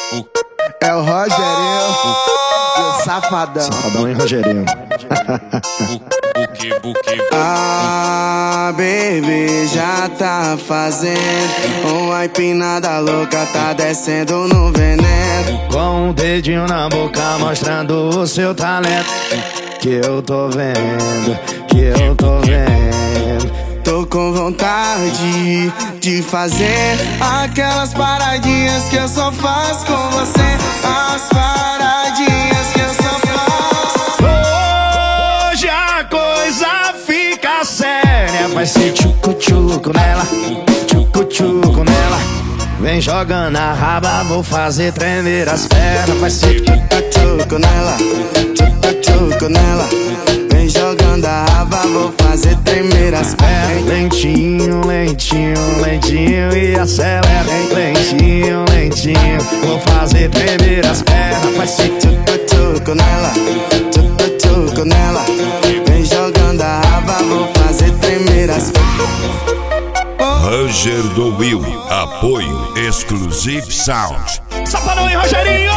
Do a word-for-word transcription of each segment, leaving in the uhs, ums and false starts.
É o Rogerinho e o Safadão. Safadão e Rogerinho. Ah, baby, já tá fazendo uma empinada louca, tá descendo no veneno. Com um dedinho na boca mostrando o seu talento. Que eu tô vendo, que eu tô vendo. Tô com vontade de fazer aquelas paradinhas que eu só faço com você. As paradinhas que eu só faço. Hoje a coisa fica séria. Vai ser tchucu-tchucu nela, tchucu-tchucu nela. Vem jogando a raba, vou fazer tremer as pernas. Vai ser tchucu-tchucu nela, tchucu-tchucu nela. Vem jogando a raba, vou fazer tremer as pernas. Lentinho, lentinho, lentinho e acelera. Lentinho, lentinho, vou fazer tremer as pernas. Vai ser tchucu-tchucu nela, tchucu-tchucu nela. Vem jogando a raba, vou fazer tremer as pernas. Roger do Will, apoio Exclusive Sound. Safadão e Rogerinho!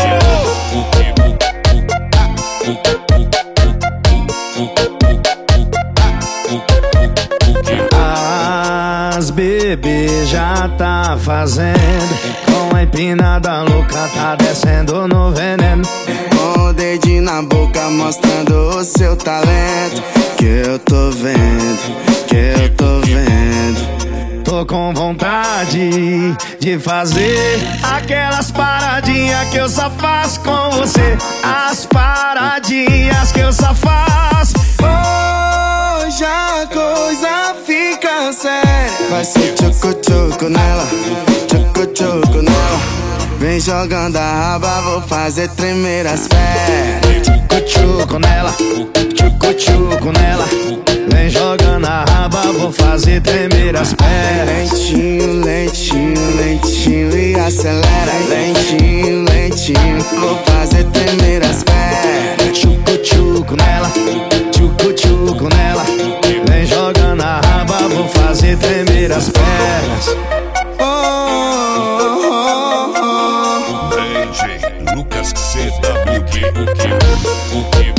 As bebê já tá fazendo. Com a empinada louca tá descendo no veneno. Com o dedinho na boca mostrando o seu talento. Que eu tô vendo, que eu tô vendo. Tô com vontade de fazer aquelas paradinhas que eu só faço com você. As paradinhas que eu só faço. Hoje a coisa fica séria. Vai ser tchucu-tchucu nela, tchucu-tchucu nela. Vem jogando a raba, vou fazer tremer as pernas. Tchucu-tchucu nela, tchucu-tchucu nela. Vem jogando a raba, vou fazer tremer as pernas. Lentinho, lentinho, lentinho e acelera. Lentinho, lentinho, vou fazer tremer as pernas. Tchucu-tchucu nela, tchucu-tchucu nela. Vem jogando a raba, vou fazer tremer as pernas. Oh, oh, oh, oh. D J Lucas C W B.